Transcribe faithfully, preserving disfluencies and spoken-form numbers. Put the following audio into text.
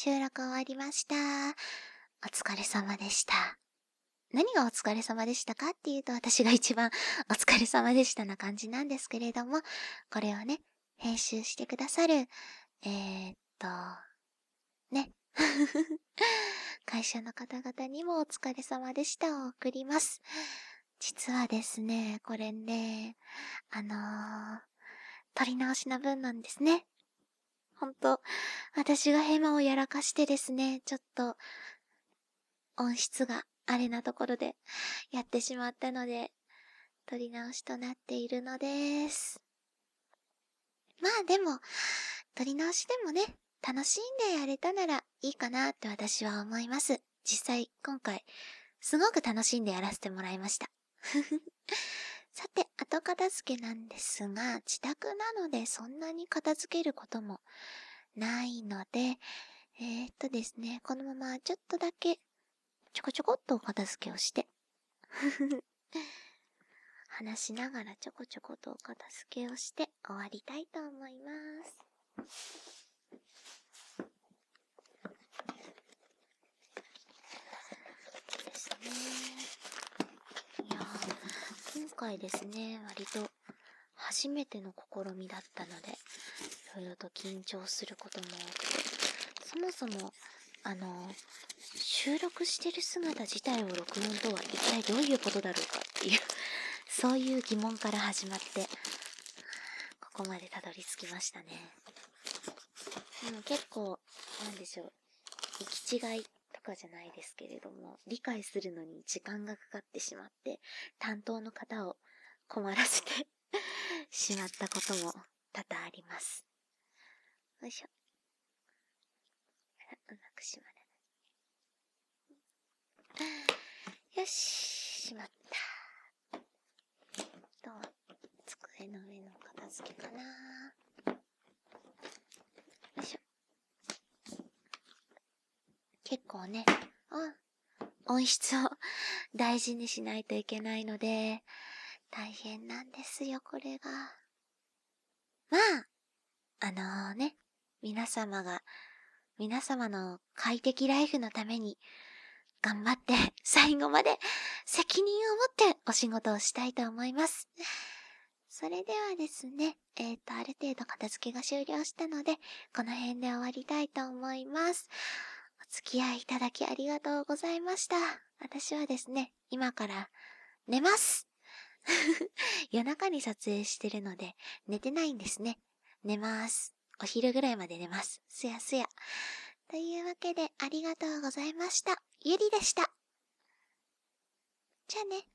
収録終わりました。お疲れ様でした。何がお疲れ様でしたかっていうと、私が一番お疲れ様でしたな感じなんですけれども、これをね、編集してくださる、えー、っと、ね。会社の方々にもお疲れ様でしたを送ります。実はですね、これね、あのー、撮り直しな分なんですね。ほんと、私がヘマをやらかしてですね、ちょっと、音質があれなところでやってしまったので、撮り直しとなっているのです。まあでも、撮り直しでもね、楽しんでやれたならいいかなって私は思います。実際、今回、すごく楽しんでやらせてもらいました。さて、後片付けなんですが、自宅なのでそんなに片付けることもないので、えー、っとですね、このままちょっとだけちょこちょこっとお片付けをして話しながらちょこちょことお片付けをして終わりたいと思います。ですね。いやー、今回ですね、割と初めての試みだったので、いろいろと緊張することも多くて、そもそも、あの、収録してる姿自体を録音とは一体どういうことだろうかっていうそういう疑問から始まって、ここまでたどり着きましたね。うん、結構、なんでしょう、行き違いとかじゃないですけれども、理解するのに時間がかかってしまって、担当の方を困らせてしまったことも多々あります。よいしょ。あら、うまくしまらない。よし、しまった。と、机の上の片付けかな。よいしょ。結構ね、あ、音質を大事にしないといけないので、大変なんですよ、これが。まあ、あのー、ね、皆様が、皆様の快適ライフのために、頑張って最後まで責任を持ってお仕事をしたいと思います。それではですね、えっと、ある程度片付けが終了したので、この辺で終わりたいと思います。お付き合いいただきありがとうございました。私はですね、今から寝ます。夜中に撮影してるので、寝てないんですね。寝ます。お昼ぐらいまで寝ます。すやすや。というわけでありがとうございました。ゆりでした。じゃあね。